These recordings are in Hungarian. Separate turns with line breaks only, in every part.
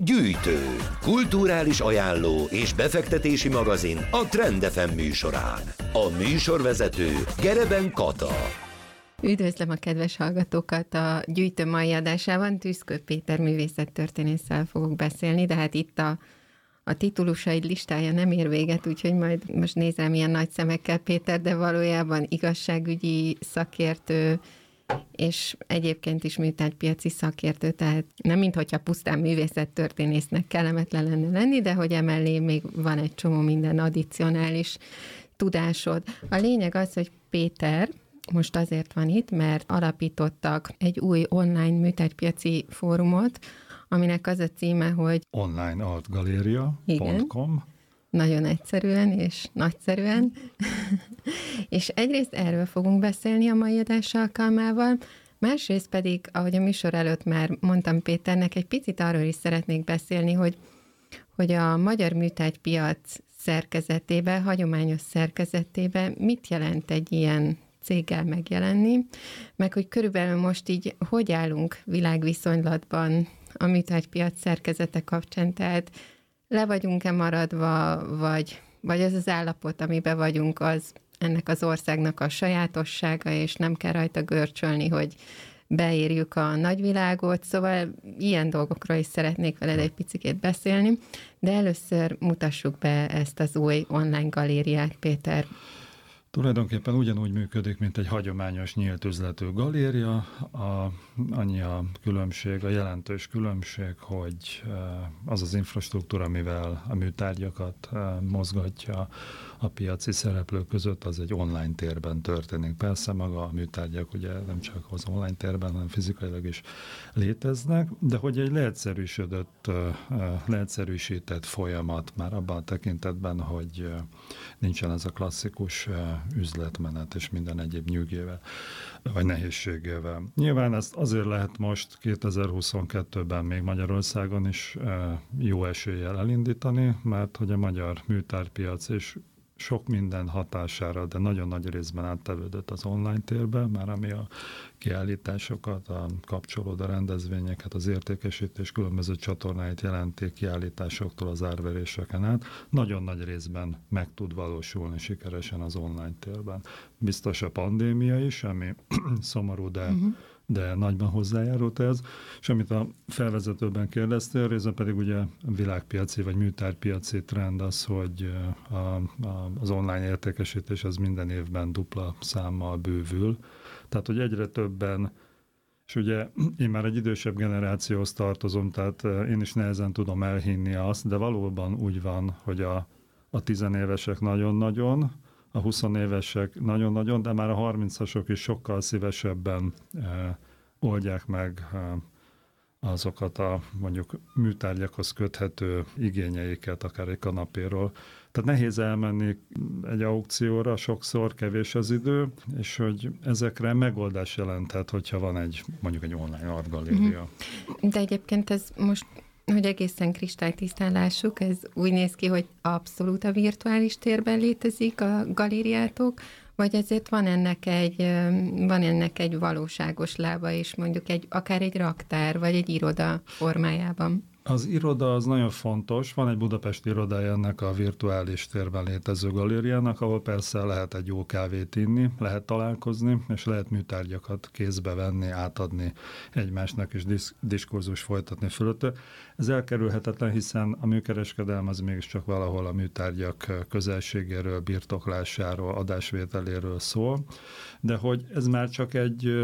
Gyűjtő, kulturális ajánló és befektetési magazin a Trend FM műsorán. A műsorvezető Gereben Kata.
Üdvözlöm a kedves hallgatókat a Gyűjtő mai adásában. Tüszkő Péter művészettörténésszel fogok beszélni, de hát itt a titulusaid listája nem ér véget, úgyhogy majd most nézem ilyen nagy szemekkel, Péter, de valójában igazságügyi szakértő, és egyébként is műtárgypiaci szakértő, tehát nem minthogyha pusztán művészettörténésznek kellemetlen lenne lenni, de hogy emellé még van egy csomó minden addicionális tudásod. A lényeg az, hogy Péter most azért van itt, mert alapítottak egy új online műtárgypiaci fórumot, aminek az a címe, hogy
onlineartgaleria.com.
Nagyon egyszerűen és nagyszerűen. És egyrészt erről fogunk beszélni a mai adás alkalmával, másrészt pedig, ahogy a műsor előtt már mondtam Péternek, egy picit arról is szeretnék beszélni, hogy a magyar műtárgypiac szerkezetében, hagyományos szerkezetében mit jelent egy ilyen céggel megjelenni, meg hogy körülbelül most így hogy állunk világviszonylatban a műtárgypiac szerkezete kapcsán, tehát le vagyunk-e maradva, vagy az az állapot, amiben vagyunk, az ennek az országnak a sajátossága, és nem kell rajta görcsölni, hogy beérjük a nagyvilágot, szóval ilyen dolgokról is szeretnék veled egy picit beszélni, de először mutassuk be ezt az új online galériát, Péter.
Tulajdonképpen ugyanúgy működik, mint egy hagyományos nyílt üzletű galéria. Annyi a különbség, a jelentős különbség, hogy az az infrastruktúra, amivel a műtárgyakat mozgatja a piaci szereplők között, az egy online térben történik. Persze maga a műtárgyak ugye nem csak az online térben, hanem fizikailag is léteznek, de hogy egy leegyszerűsített folyamat már abban a tekintetben, hogy nincsen ez a klasszikus üzletmenet és minden egyéb nyűgével, vagy nehézségével. Nyilván ezt azért lehet most 2022-ben még Magyarországon is jó eséllyel elindítani, mert hogy a magyar műtárgypiac és sok minden hatására, de nagyon nagy részben áttevődött az online térbe, már ami a kiállításokat, a kapcsolódó rendezvényeket, az értékesítés különböző csatornáit jelenti, kiállításoktól az árveréseken át, nagyon nagy részben meg tud valósulni sikeresen az online térben. Biztos a pandémia is, ami szomorú, de nagyban hozzájárult ez, és amit a felvezetőben kérdeztél, részben pedig ugye a világpiaci vagy műtárgypiaci trend az, hogy az online értékesítés az minden évben dupla számmal bővül. Tehát, hogy egyre többen, és ugye én már egy idősebb generációhoz tartozom, tehát én is nehezen tudom elhinni azt, de valóban úgy van, hogy a 10 évesek nagyon-nagyon, a 20 évesek nagyon-nagyon, de már a 30-asok is sokkal szívesebben oldják meg azokat a mondjuk műtárgyakhoz köthető igényeiket, akár egy kanapéról. Tehát nehéz elmenni egy aukcióra, sokszor kevés az idő, és hogy ezekre megoldás jelenthet, hogyha van mondjuk egy online artgaléria.
De egyébként ez most, hogy egészen kristálytisztán lássuk, ez úgy néz ki, hogy abszolút a virtuális térben létezik a galériátok, vagy ezért van ennek egy valóságos lába is, mondjuk akár egy raktár, vagy egy iroda formájában?
Az iroda az nagyon fontos, van egy budapesti irodája ennek a virtuális térben létező galériának, ahol persze lehet egy jó kávét inni, lehet találkozni, és lehet műtárgyakat kézbe venni, átadni egymásnak, és diskurzus folytatni fölötte. Ez elkerülhetetlen, hiszen a műkereskedelem az mégiscsak valahol a műtárgyak közelségéről, birtoklásáról, adásvételéről szól, de hogy ez már csak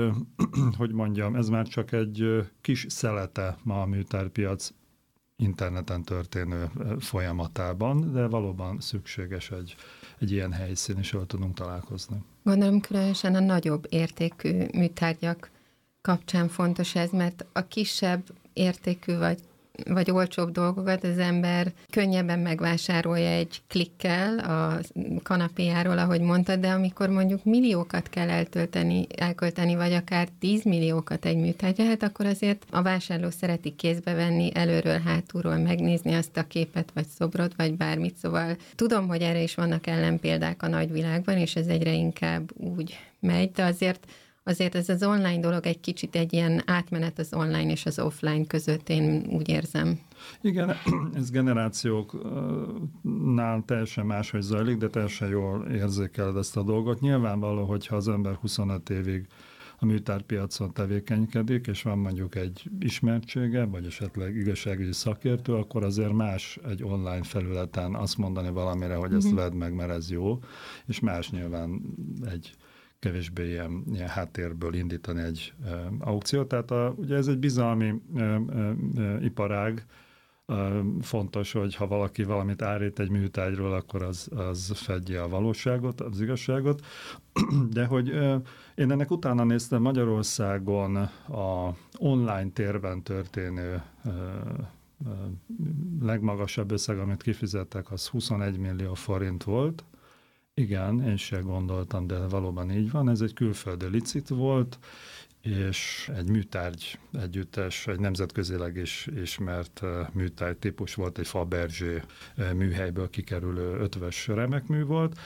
egy kis szelete ma a műtárgypiac interneten történő folyamatában, de valóban szükséges egy ilyen helyszín, és jól tudunk találkozni.
Gondolom különösen a nagyobb értékű műtárgyak kapcsán fontos ez, mert a kisebb értékű vagy olcsóbb dolgokat az ember könnyebben megvásárolja egy klikkel a kanapéjáról, ahogy mondtad, de amikor mondjuk milliókat kell elkölteni, vagy akár 10 milliókat egy műtárgyra, hát akkor azért a vásárló szereti kézbe venni, előről, hátulról megnézni azt a képet, vagy szobrot, vagy bármit, szóval tudom, hogy erre is vannak ellenpéldák a nagyvilágban, és ez egyre inkább úgy megy, de azért azért ez az online dolog egy kicsit egy ilyen átmenet az online és az offline között, én úgy érzem.
Igen, ez generációknál teljesen máshogy zajlik, de teljesen jól érzékeled ezt a dolgot. Nyilvánvaló, hogyha az ember 25 évig a műtárpiacon tevékenykedik, és van mondjuk egy ismertsége, vagy esetleg igazságügyi szakértő, akkor azért más egy online felületen azt mondani valamire, hogy ezt vedd meg, mert ez jó, és más nyilván egy kevésbé ilyen háttérből indítani egy aukciót. Tehát ugye ez egy bizalmi iparág. Fontos, hogy ha valaki valamit állít egy műtárgyról, akkor az fedje a valóságot, az igazságot. De hogy én ennek utána néztem, Magyarországon a online térben történő legmagasabb összeg, amit kifizettek, az 21 millió forint volt. Igen, én sem gondoltam, de valóban így van. Ez egy külföldi licit volt, és egy műtárgy együttes, egy nemzetközileg is ismert műtárgy típus volt, egy Fabergé műhelyből kikerülő ötvös remekmű volt,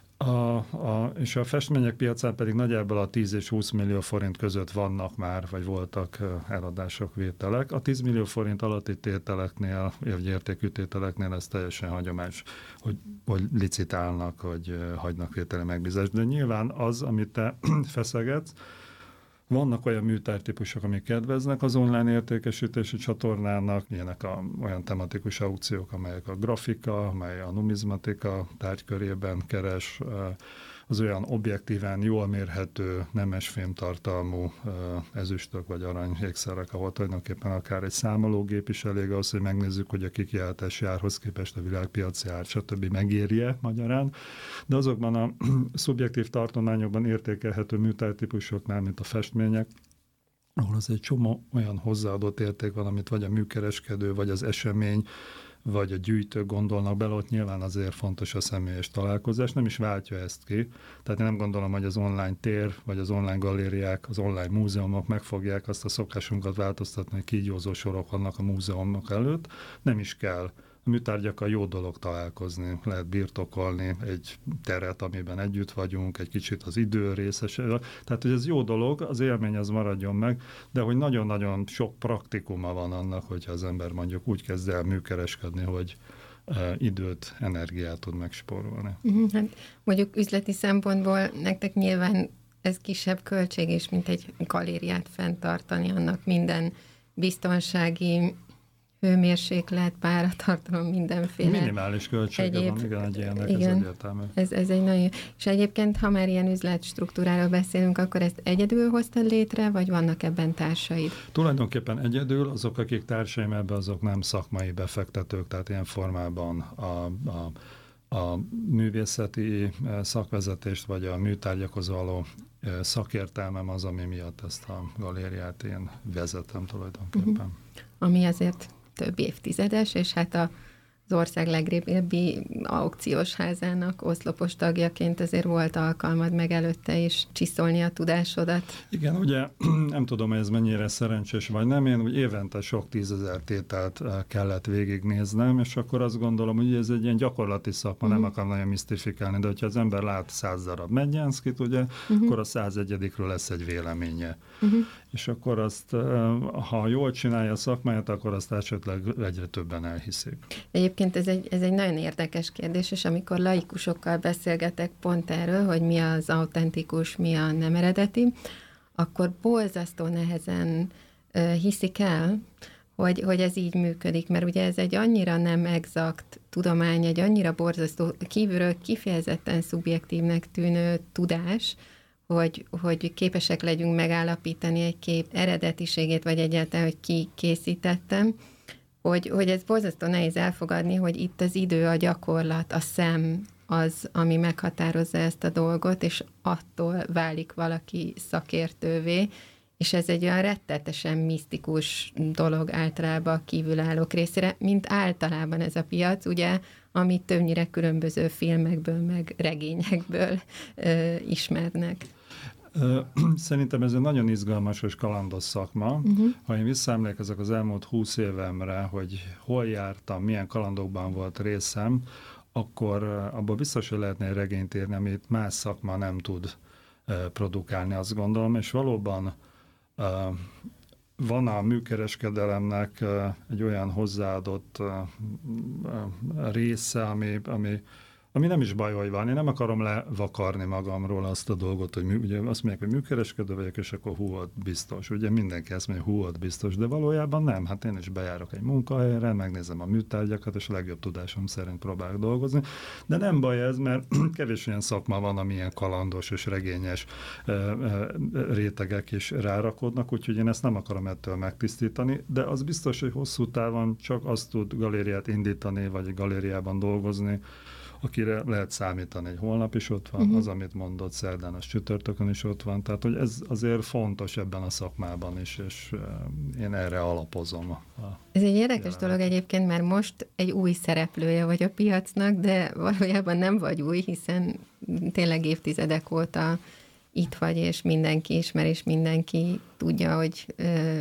és a festmények piacán pedig nagyjából a 10 és 20 millió forint között vannak már, vagy voltak eladások, vételek. A 10 millió forint alatti tételeknél, vagy értékű tételeknél ez teljesen hagyományos, hogy licitálnak, hogy hagynak vételi megbízást. De nyilván az, amit te feszegetsz, vannak olyan műtártípusok, amik kedveznek az online értékesítési csatornának, ilyenek olyan tematikus aukciók, amelyek a grafika, amely a numizmatika tárgykörében keres, az olyan objektíven jól mérhető, nemes fémtartalmú ezüstök vagy arany ékszerek, ahol tulajdonképpen akár egy számológép is elég ahhoz, hogy megnézzük, hogy a kikiáltási árhoz képest a világpiaci ár, stb. Megérje magyarán. De azokban a szubjektív tartományokban értékelhető műtártípusoknál, mint a festmények, ahol az egy csomó olyan hozzáadott érték van, amit vagy a műkereskedő, vagy az esemény, vagy a gyűjtők gondolnak bele, ott nyilván azért fontos a személyes találkozás, nem is váltja ezt ki. Tehát én nem gondolom, hogy az online tér, vagy az online galériák, az online múzeumok meg fogják azt a szokásunkat változtatni, hogy kígyózó sorok vannak a múzeumok előtt. Nem is kell. A műtárgyakkal jó dolog találkozni, lehet birtokolni egy teret, amiben együtt vagyunk, egy kicsit az idő részes. Tehát, hogy ez jó dolog, az élmény az maradjon meg, de hogy nagyon-nagyon sok praktikuma van annak, hogyha az ember mondjuk úgy kezd el műkereskedni, hogy időt, energiát tud megspórolni.
Hát mondjuk üzleti szempontból nektek nyilván ez kisebb költség is, mint egy galériát fenntartani, annak minden biztonsági hőmérséklet, páratartalom, mindenféle.
Minimális költsége van, igen, egy ilyennek,
igen,
ez egyértelmű.
Ez egy nagyon... És egyébként, ha már ilyen üzletstruktúráról beszélünk, akkor ezt egyedül hoztad létre, vagy vannak ebben társaid?
Tulajdonképpen egyedül, azok, akik társaim ebben, azok nem szakmai befektetők, tehát ilyen formában a művészeti szakvezetést, vagy a műtárgyakhoz való szakértelmem az, ami miatt ezt a galériát én vezetem tulajdonképpen.
Ami azért több évtizedes, és hát az ország legrégebbi aukciós házának oszlopos tagjaként azért volt alkalmad meg előtte is csiszolni a tudásodat.
Igen, ugye nem tudom, hogy ez mennyire szerencsés vagy nem, én úgy évente sok 10 000 tételt kellett végignéznem, és akkor azt gondolom, hogy ez egy ilyen gyakorlati szakma, nem akar nagyon misztifikálni, de hogyha az ember lát 100 darab Medjenszkit, ugye, akkor a 101-ről lesz egy véleménye. És akkor azt, ha jól csinálja a szakmáját, akkor azt esetleg egyre többen elhiszik.
Egyébként ez egy nagyon érdekes kérdés, és amikor laikusokkal beszélgetek pont erről, hogy mi az autentikus, mi a nem eredeti, akkor borzasztó nehezen hiszik el, hogy ez így működik, mert ugye ez egy annyira nem exakt tudomány, egy annyira borzasztó, kívülről kifejezetten szubjektívnek tűnő tudás, hogy képesek legyünk megállapítani egy kép eredetiségét, vagy egyáltalán, hogy ki készítettem, hogy ez borzasztó nehéz elfogadni, hogy itt az idő, a gyakorlat, a szem az, ami meghatározza ezt a dolgot, és attól válik valaki szakértővé, és ez egy olyan rettetesen misztikus dolog általában a kívülállók részére, mint általában ez a piac, ugye, amit többnyire különböző filmekből, meg regényekből ismernek.
Szerintem ez egy nagyon izgalmas és kalandos szakma. Ha én visszaemlékezek az elmúlt 20 évemre, hogy hol jártam, milyen kalandokban volt részem, akkor abból biztos, hogy lehetne egy regényt írni, amit más szakma nem tud produkálni, azt gondolom, és valóban van a műkereskedelemnek egy olyan hozzáadott része, ami nem is baj, hogy van. Én nem akarom levakarni magamról azt a dolgot, hogy ugye azt mondják, hogy műkereskedő vagyok, és akkor hú, ott biztos. Ugye mindenki ezt mondja, hú, ott biztos, de valójában nem. Hát én is bejárok egy munkahelyre, megnézem a műtárgyakat, és a legjobb tudásom szerint próbálok dolgozni. De nem baj ez, mert kevés olyan szakma van, ami ilyen kalandos és regényes rétegek is rárakodnak, úgyhogy én ezt nem akarom ettől megtisztítani, de az biztos, hogy hosszú távon csak azt tud galériát indítani, vagy galériában dolgozni, akire lehet számítani, hogy holnap is ott van, az, amit mondott, szerdán, az csütörtökön is ott van, tehát hogy ez azért fontos ebben a szakmában is, és én erre alapozom.
Ez egy érdekes dolog egyébként, mert most egy új szereplője vagy a piacnak, de valójában nem vagy új, hiszen tényleg évtizedek óta itt vagy, és mindenki ismer, és mindenki tudja, hogy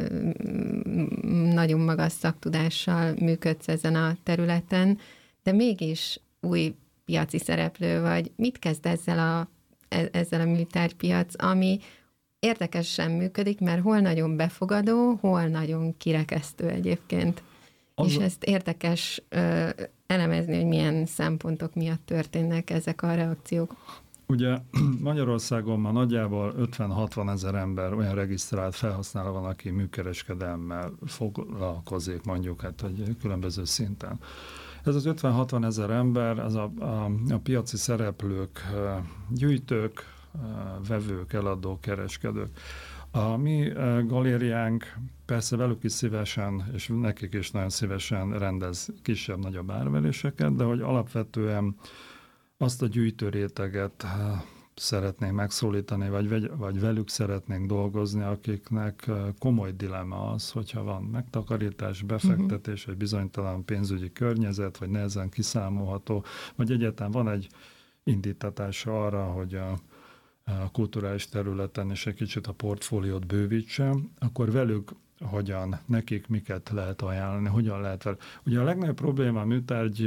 nagyon magas szaktudással működsz ezen a területen, de mégis új piaci szereplő vagy. Mit kezd ezzel a műtárgypiac, ami érdekesen működik, mert hol nagyon befogadó, hol nagyon kirekesztő egyébként. És ezt érdekes elemezni, hogy milyen szempontok miatt történnek ezek a reakciók.
Ugye Magyarországon már nagyjából 50-60 ezer ember olyan regisztrált felhasználó van, aki műkereskedelemmel foglalkozik, mondjuk, hát hogy különböző szinten. Ez az 50-60 ezer ember, az a piaci szereplők, gyűjtők, vevők, eladók, kereskedők. A mi galériánk persze velük is szívesen, és nekik is nagyon szívesen rendez kisebb-nagyobb árveréseket, de hogy alapvetően azt a gyűjtőréteget szeretnénk megszólítani, vagy velük szeretnénk dolgozni, akiknek komoly dilemma az, hogyha van megtakarítás, befektetés, egy bizonytalan pénzügyi környezet, vagy nehezen kiszámolható, vagy egyáltalán van egy indítatása arra, hogy a kulturális területen is egy kicsit a portfóliót bővítse, akkor velük nekik miket lehet ajánlani, hogyan lehet vele. Ugye a legnagyobb probléma a műtárgy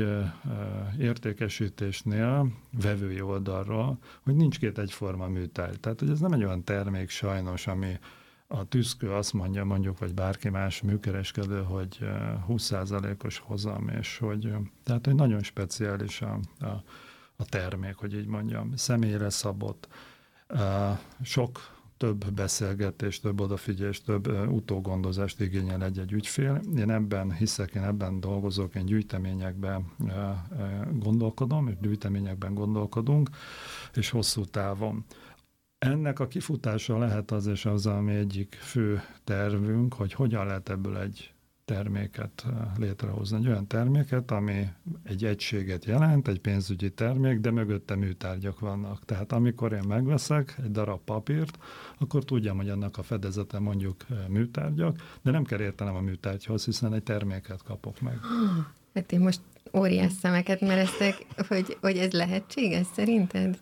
értékesítésnél, vevői oldalról, hogy nincs két egyforma műtárgy. Tehát, hogy ez nem egy olyan termék sajnos, ami a tüzkő azt mondja, mondjuk, vagy bárki más műkereskedő, hogy 20%-os hozam, és tehát, hogy nagyon speciális a termék, hogy így mondjam, személyre szabott, sok több beszélgetést, több odafigyelést, több utógondozást igényel egy ügyfél. Én ebben hiszek, én ebben dolgozok, én gyűjteményekben gondolkodom, és gyűjteményekben gondolkodunk, és hosszú távon. Ennek a kifutása lehet az, és az, ami egyik fő tervünk, hogy hogyan lehet ebből egy terméket létrehozni. Egy olyan terméket, ami egy egységet jelent, egy pénzügyi termék, de mögötte műtárgyak vannak. Tehát amikor én megveszek egy darab papírt, akkor tudjam, hogy annak a fedezete mondjuk műtárgyak, de nem kell értenem a műtárgyhoz, hiszen egy terméket kapok meg.
Hát én most óriás szemeket mereztek, hogy ez lehetséges szerinted?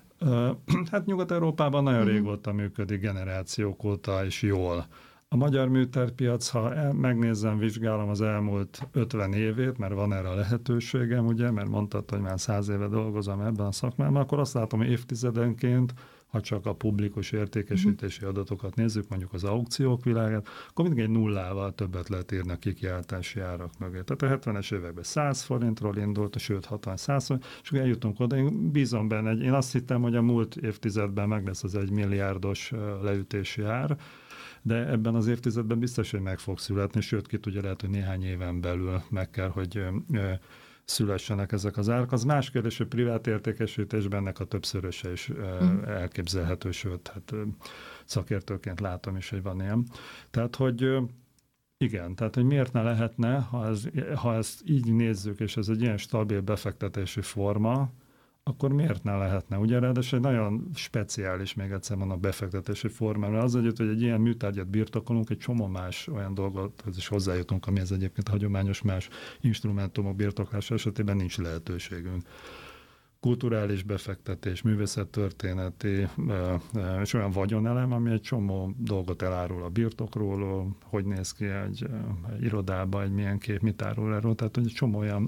Hát Nyugat-Európában nagyon régóta működik, generációk óta, és jól. A magyar műtárgypiac, ha megnézem, vizsgálom az elmúlt 50 évét, mert van erre a lehetőségem, ugye, mert mondtad, hogy már 100 éve dolgozom ebben a szakmában, akkor azt látom, hogy évtizedenként, ha csak a publikus értékesítési adatokat nézzük, mondjuk az aukciók világát, akkor mindig egy nullával többet lehet írni a kikiáltási árak mögé. Tehát a 70-es években 100 forintról indult, sőt 60-100 forint, és akkor eljutunk oda. Én bízom benne, én azt hittem, hogy a múlt évtizedben meg lesz az 1 milliárdos leütési ár, de ebben az évtizedben biztos, hogy meg fog születni, sőt, ki tudja, lehet, hogy néhány éven belül meg kell, hogy szülessenek ezek az árak. Az más kérdés, hogy privát értékesítésben ennek a többszöröse is elképzelhető, sőt, hát szakértőként látom is, hogy van ilyen. Tehát, hogy igen, tehát, hogy miért ne lehetne, ha ezt így nézzük, és ez egy ilyen stabil befektetési forma, akkor miért ne lehetne? Ugye ráadásul egy nagyon speciális, még egyszer mondom, befektetési formára. Az együtt, hogy egy ilyen műtárgyat birtokolunk, egy csomó más olyan dolgothoz is hozzájutunk, ami ez egyébként hagyományos más instrumentumok birtoklása esetében nincs lehetőségünk. Kulturális befektetés, művészettörténeti, és olyan vagyonelem, ami egy csomó dolgot elárul a birtokról, hogy néz ki egy irodában, egy milyen kép, mit árul erről, tehát egy csomó olyan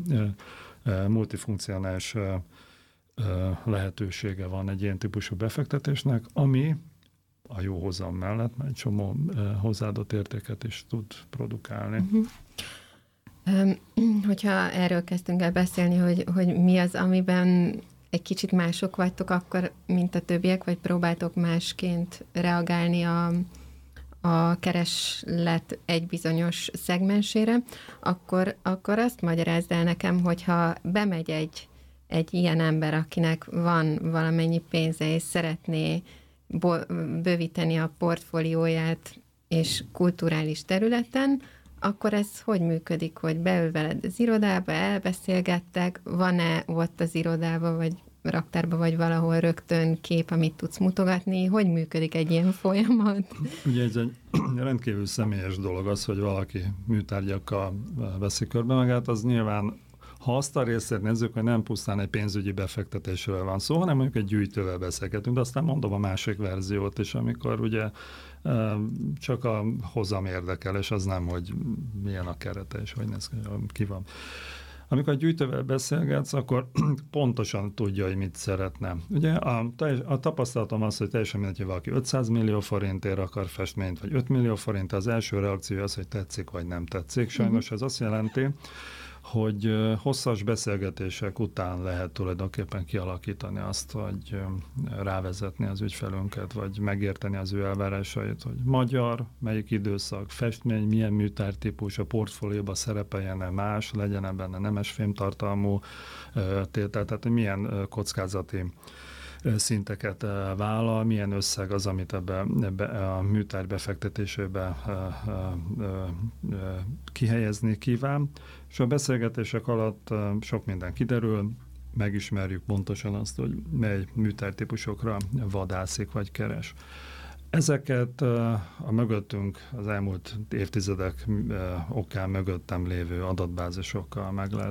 multifunkcionális lehetősége van egy ilyen típusú befektetésnek, ami a jó hozam mellett, mert egy csomó hozzáadott értéket is tud produkálni.
Hogyha erről kezdtünk el beszélni, hogy mi az, amiben egy kicsit mások vagytok akkor, mint a többiek, vagy próbáltok másként reagálni a kereslet egy bizonyos szegmensére, akkor azt magyarázd el nekem, hogyha bemegy egy ilyen ember, akinek van valamennyi pénze, és szeretné bővíteni a portfólióját és kulturális területen, akkor ez hogy működik, hogy beül veled az irodába, elbeszélgettek, van-e ott az irodába, vagy raktárba, vagy valahol rögtön kép, amit tudsz mutogatni? Hogy működik egy ilyen folyamat?
Ugye ez egy rendkívül személyes dolog az, hogy valaki műtárgyakkal veszi körbe magát, az nyilván, ha azt a részét nézzük, hogy nem pusztán egy pénzügyi befektetésről van szó, hanem mondjuk egy gyűjtővel beszélgetünk, de aztán mondom a másik verziót is, amikor ugye csak a hozam érdekel, és az nem, hogy milyen a kerete, és hogy néz ki van. Amikor a gyűjtővel beszélgetsz, akkor pontosan tudja, hogy mit szeretne. Ugye a tapasztalatom az, hogy teljesen mindegy, hogy valaki 500 millió forintért akar festményt, vagy 5 millió forint, az első reakció az, hogy tetszik, vagy nem tetszik. Sajnos ez azt jelenti, hogy hosszas beszélgetések után lehet tulajdonképpen kialakítani azt, hogy rávezetni az ügyfelünket, vagy megérteni az ő elvárásait, hogy magyar, melyik időszak, festmény, milyen műtártípus, a portfólióban szerepeljen-e más, legyen-e benne nemes fémtartalmú tétel, tehát hogy milyen kockázati szinteket vállal, milyen összeg az, amit ebbe a műtárgy befektetésébe kihelyezni kíván. És a beszélgetések alatt sok minden kiderül, megismerjük pontosan azt, hogy mely műtárgytípusokra vadászik vagy keres. Ezeket a mögöttünk az elmúlt évtizedek okán mögöttem lévő adatbázisokkal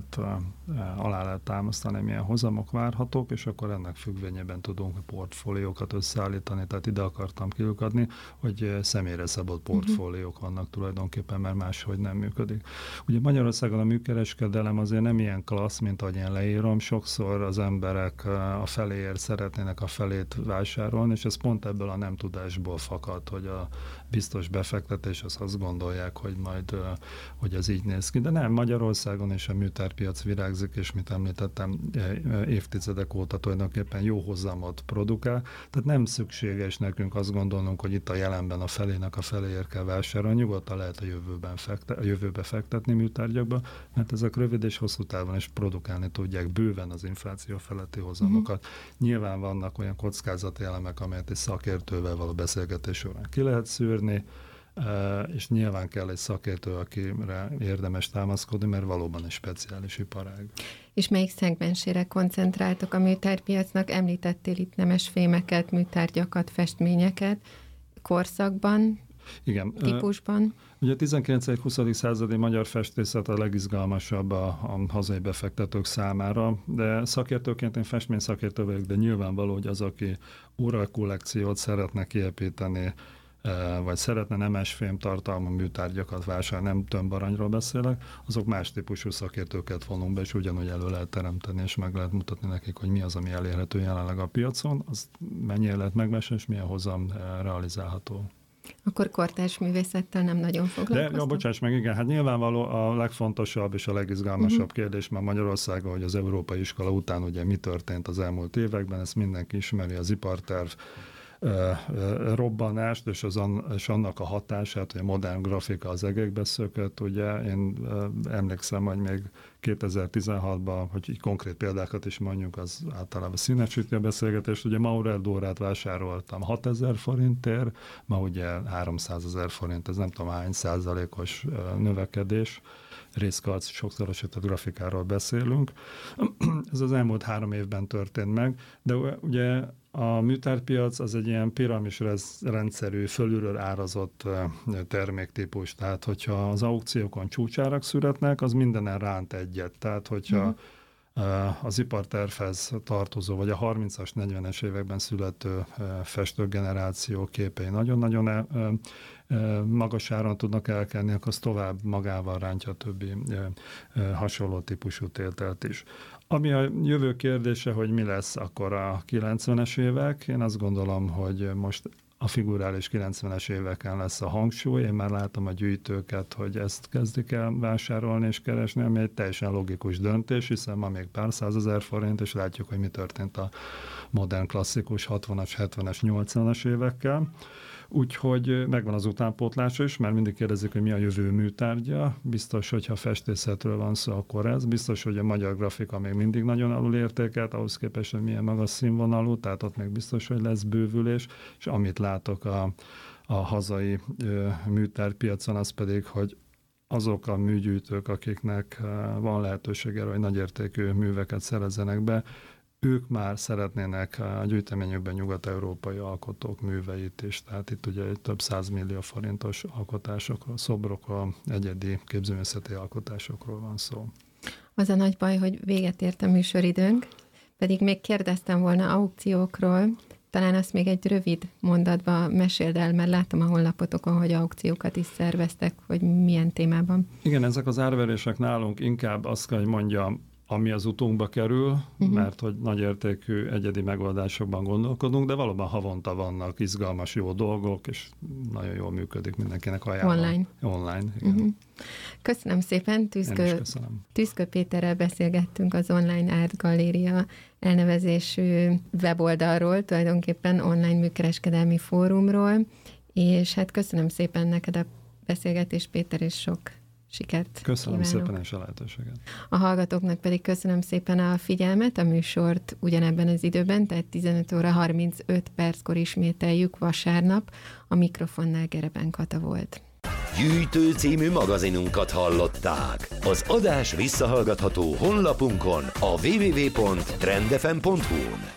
alá lehet támasztani, milyen hozamok várhatók, és akkor ennek függvényében tudunk portfóliókat összeállítani. Tehát ide akartam kiukadni, hogy személyre szabott portfóliók vannak tulajdonképpen, mert máshogy nem működik. Ugye Magyarországon a műkereskedelem azért nem ilyen klassz, mint ahogy én leírom. Sokszor az emberek a feléért szeretnének a felét vásárolni, és ez pont ebből a nem tudásból fakad, hogy a biztos befektetés, azt gondolják, hogy majd hogy ez így néz ki. De nem, Magyarországon is a műtárpiac virágzik, és mit említettem, évtizedek óta tulajdonképpen jó hozamot produkál. Tehát nem szükséges nekünk azt gondolnunk, hogy itt a jelenben a felének a feléért kell vásárolni, nyugodtan lehet a jövőbe fektetni műtárgyakba, mert ezek rövid és hosszú távon is produkálni tudják bőven az infláció feletti hozamokat. Nyilván vannak olyan kockázati elemek, amelyet egy szakértővel való beszélgetés során ki lehet szűrni, és nyilván kell egy szakértő, akire érdemes támaszkodni, mert valóban egy speciális iparág.
És melyik szegmensére koncentráltok a műtárgypiacnak? Említettél itt nemes fémeket, műtárgyakat, festményeket, korszakban, igen, típusban?
Ugye a 19.-20. századi magyar festészet a legizgalmasabb a hazai befektetők számára, de szakértőként én festményszakértő vagyok, de nyilvánvaló, hogy az, aki kollekciót szeretne kiépíteni, vagy szeretne nemes fémtartalmú műtárgyakat vásárolni, nem tömbaranyról beszélek, azok más típusú szakértőket vonunk be, és ugyanúgy elő lehet teremteni, és meg lehet mutatni nekik, hogy mi az, ami elérhető jelenleg a piacon, az mennyire lehet megvásárolni, és milyen hozam realizálható.
Akkor kortárs művészettel nem nagyon foglalkoztam?
De, bocsáss meg, igen, hát nyilvánvaló a legfontosabb és a legizgalmasabb kérdés már Magyarországon, hogy az európai iskola után ugye mi történt az elmúlt években, ezt mindenki ismeri, az iparterv robbanást, és annak a hatását, hogy a modern grafika az egekbe szökött. Ugye én emlékszem, hogy még 2016-ban, hogy így konkrét példákat is mondjuk, az általában színesíti a beszélgetést. Ugye Maurer Dórát vásároltam 6000 forintért, ma ugye 300 000 forint, ez nem tudom hány százalékos növekedés. Részkarc sokszorosított grafikáról beszélünk. Ez az elmúlt 3 évben történt meg, de ugye a műtárpiac az egy ilyen piramis rendszerű, fölülről árazott terméktípus. Tehát, hogyha az aukciókon csúcsárak születnek, az mindenen ránt egyet. Tehát, hogyha az ipartervhez tartozó, vagy a 30-as, 40-es években születő festőgeneráció képei nagyon-nagyon magas áron tudnak elkelni, akkor az tovább magával rántja a többi hasonló típusú tételt is. Ami a jövő kérdése, hogy mi lesz akkor a 90-es évek, én azt gondolom, hogy most a figurális 90-es éveken lesz a hangsúly. Én már látom a gyűjtőket, hogy ezt kezdik el vásárolni és keresni, ami egy teljesen logikus döntés, hiszen ma még pár százezer forint, és látjuk, hogy mi történt a modern klasszikus 60-as, 70-es, 80-as évekkel. Úgyhogy megvan az utánpótlása is, mert mindig kérdezik, hogy mi a jövő műtárgya. Biztos, hogyha festészetről van szó, akkor ez. Biztos, hogy a magyar grafika még mindig nagyon alulértékelt, ahhoz képest, hogy milyen magas színvonalú, tehát ott még biztos, hogy lesz bővülés, és amit látok a hazai műtárpiacon, az pedig, hogy azok a műgyűjtők, akiknek van lehetősége, hogy nagyértékű műveket szerezzenek be, ők már szeretnének a gyűjteményükben nyugat-európai alkotók műveit is, tehát itt ugye több 100 millió forintos alkotásokról, szobrokról, egyedi képzőművészeti alkotásokról van szó.
Az a nagy baj, hogy véget ért a műsoridőnk, pedig még kérdeztem volna aukciókról, talán azt még egy rövid mondatba meséld el, mert láttam a honlapotokon, hogy aukciókat is szerveztek, hogy milyen témában.
Igen, ezek az árverések nálunk inkább azt kell, hogy mondjam, ami az utunkba kerül, mert hogy nagyértékű egyedi megoldásokban gondolkodunk, de valóban havonta vannak izgalmas, jó dolgok, és nagyon jól működik, mindenkinek ajánlom. Online, igen.
Köszönöm szépen, Tüzkö Péterrel beszélgettünk az Online Art Galéria elnevezésű weboldalról, tulajdonképpen online műkereskedelmi fórumról, és hát köszönöm szépen neked a beszélgetést, Péter, és sok sikert
Köszönöm
kívánok.
szépen és a lehetőséget.
A hallgatóknak pedig köszönöm szépen a figyelmet, a műsort ugyanebben az időben, tehát 15 óra 35 perckor ismételjük vasárnap. A mikrofonnál Gereben Kata volt.
Gyűjtő című magazinunkat hallották. Az adás visszahallgatható honlapunkon, a www.trendfm.hu-n.